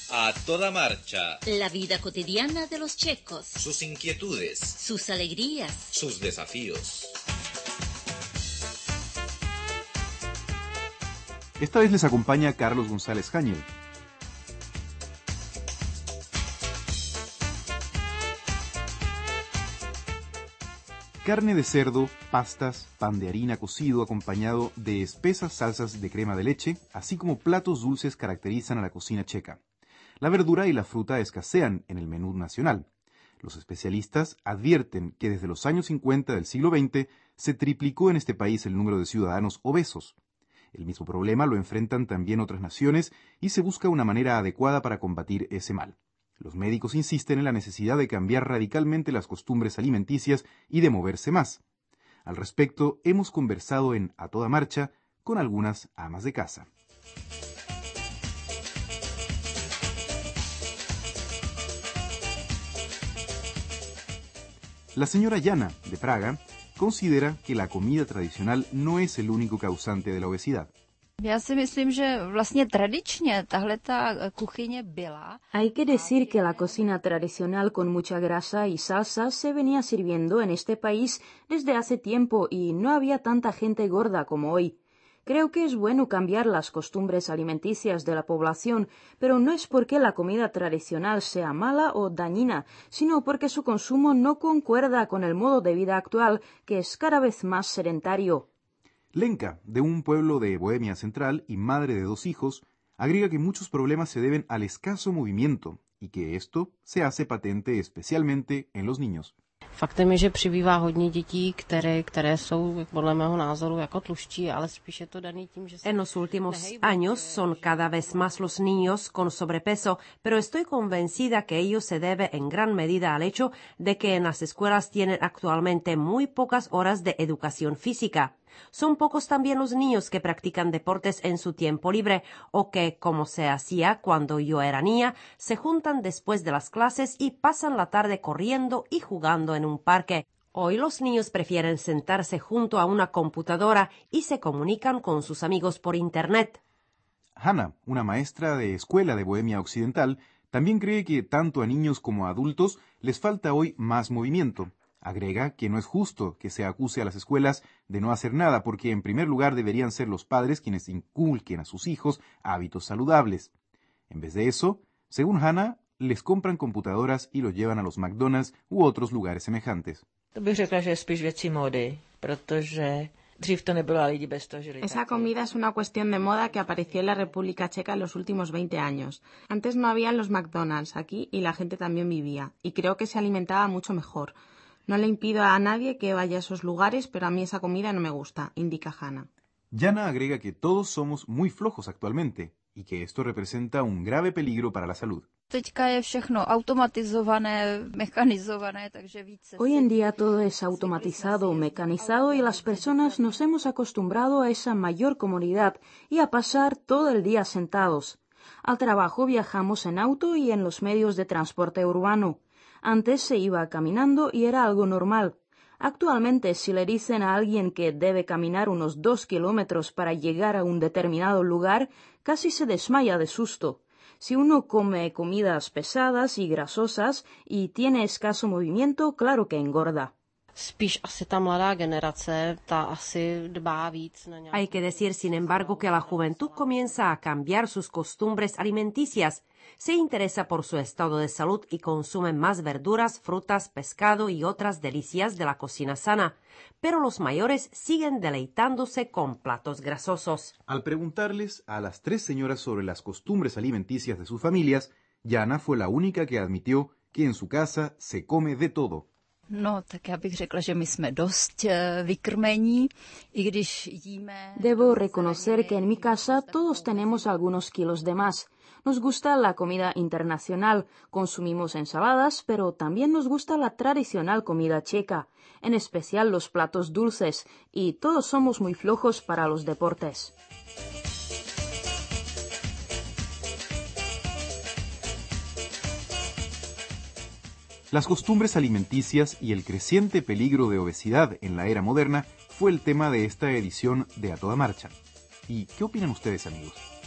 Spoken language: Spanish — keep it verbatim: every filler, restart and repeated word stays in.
A toda marcha. La vida cotidiana de los checos. Sus inquietudes. Sus alegrías. Sus desafíos. Esta vez les acompaña Carlos González Jañel. Carne de cerdo, pastas, pan de harina cocido acompañado de espesas salsas de crema de leche, así como platos dulces caracterizan a la cocina checa. La verdura y la fruta escasean en el menú nacional. Los especialistas advierten que desde los años cincuenta del siglo veinte se triplicó en este país el número de ciudadanos obesos. El mismo problema lo enfrentan también otras naciones y se busca una manera adecuada para combatir ese mal. Los médicos insisten en la necesidad de cambiar radicalmente las costumbres alimenticias y de moverse más. Al respecto, hemos conversado en A Toda Marcha con algunas amas de casa. La señora Jana, de Praga, considera que la comida tradicional no es el único causante de la obesidad. Hay que decir que la cocina tradicional con mucha grasa y salsa se venía sirviendo en este país desde hace tiempo y no había tanta gente gorda como hoy. Creo que es bueno cambiar las costumbres alimenticias de la población, pero no es porque la comida tradicional sea mala o dañina, sino porque su consumo no concuerda con el modo de vida actual, que es cada vez más sedentario. Lenka, de un pueblo de Bohemia Central y madre de dos hijos, agrega que muchos problemas se deben al escaso movimiento y que esto se hace patente especialmente en los niños. Faktem je, že přibývá hodně dětí, které, které jsou podle mého názoru jako tluščí, ale spíše to daný tím, že En los últimos años son cada vez más los niños con sobrepeso, pero estoy convencida que ello se debe en gran medida al hecho de que en las escuelas tienen actualmente muy pocas horas de educación física. Son pocos también los niños que practican deportes en su tiempo libre o que, como se hacía cuando yo era niña, se juntan después de las clases y pasan la tarde corriendo y jugando en un parque. Hoy los niños prefieren sentarse junto a una computadora y se comunican con sus amigos por Internet. Hanna, una maestra de escuela de Bohemia Occidental, también cree que tanto a niños como a adultos les falta hoy más movimiento. Agrega que no es justo que se acuse a las escuelas de no hacer nada porque en primer lugar deberían ser los padres quienes inculquen a sus hijos hábitos saludables. En vez de eso, según Hanna, les compran computadoras y los llevan a los McDonald's u otros lugares semejantes. Esa comida es una cuestión de moda que apareció en la República Checa en los últimos veinte años. Antes no había los McDonald's aquí y la gente también vivía, y creo que se alimentaba mucho mejor. No le impido a nadie que vaya a esos lugares, pero a mí esa comida no me gusta, indica Hanna. Jana agrega que todos somos muy flojos actualmente y que esto representa un grave peligro para la salud. Hoy en día todo es automatizado, mecanizado y las personas nos hemos acostumbrado a esa mayor comodidad y a pasar todo el día sentados. Al trabajo viajamos en auto y en los medios de transporte urbano. Antes se iba caminando y era algo normal. Actualmente, si le dicen a alguien que debe caminar unos dos kilómetros para llegar a un determinado lugar, casi se desmaya de susto. Si uno come comidas pesadas y grasosas y tiene escaso movimiento, claro que engorda. Hay que decir, sin embargo, que la juventud comienza a cambiar sus costumbres alimenticias. Se interesa por su estado de salud y consume más verduras, frutas, pescado y otras delicias de la cocina sana. Pero los mayores siguen deleitándose con platos grasosos. Al preguntarles a las tres señoras sobre las costumbres alimenticias de sus familias, Jana fue la única que admitió que en su casa se come de todo. No, tak já bych řekla, že my jsme dost vykrmení, i když jíme... Debo reconocer que en mi casa todos tenemos algunos kilos de más. Nos gusta la comida internacional, consumimos ensaladas, pero también nos gusta la tradicional comida checa, en especial los platos dulces, y todos somos muy flojos para los deportes. Las costumbres alimenticias y el creciente peligro de obesidad en la era moderna fue el tema de esta edición de A Toda Marcha. ¿Y qué opinan ustedes, amigos?